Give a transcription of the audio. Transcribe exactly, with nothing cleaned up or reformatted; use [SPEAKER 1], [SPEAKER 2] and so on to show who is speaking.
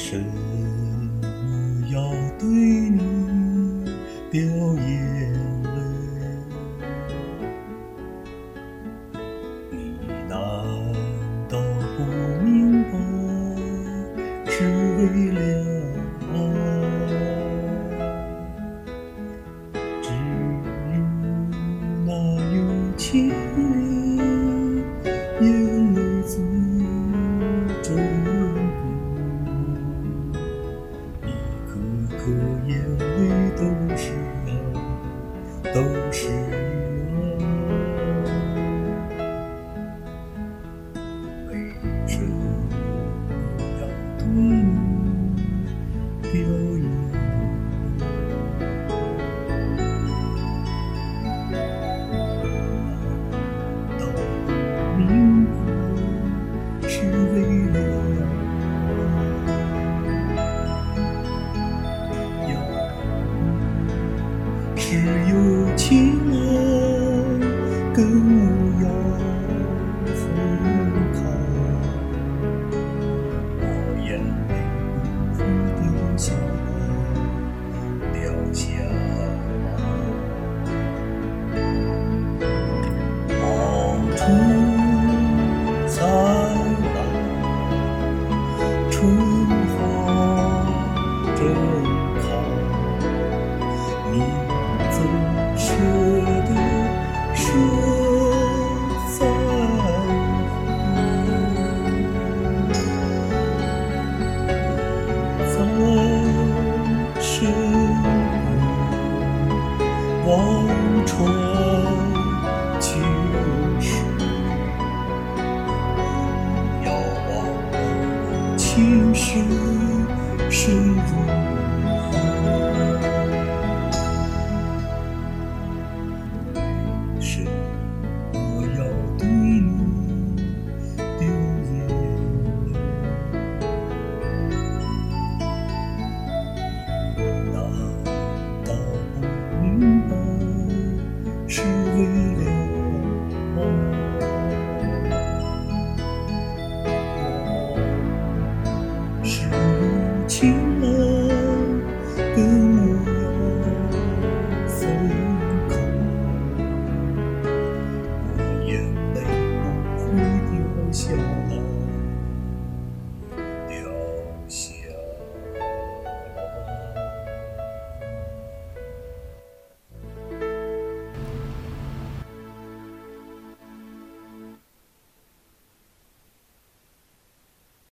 [SPEAKER 1] 什么要对你掉眼泪？你难道不明白，是为了爱？只有那有情人，眼泪最珍贵，一颗颗眼泪都是爱，都是爱。为什么要对你掉眼泪？难道不明白，是为了要是有情人跟我要分开，我眼泪不会掉下来，掉下来。好春才来，春花正开，你总舍得说再会，在深宫望穿秋水，遥望情深深如海。为什么要对你掉眼泪？难道不明白，是为了爱？我是有情人跟我要分开，我眼泪不会掉下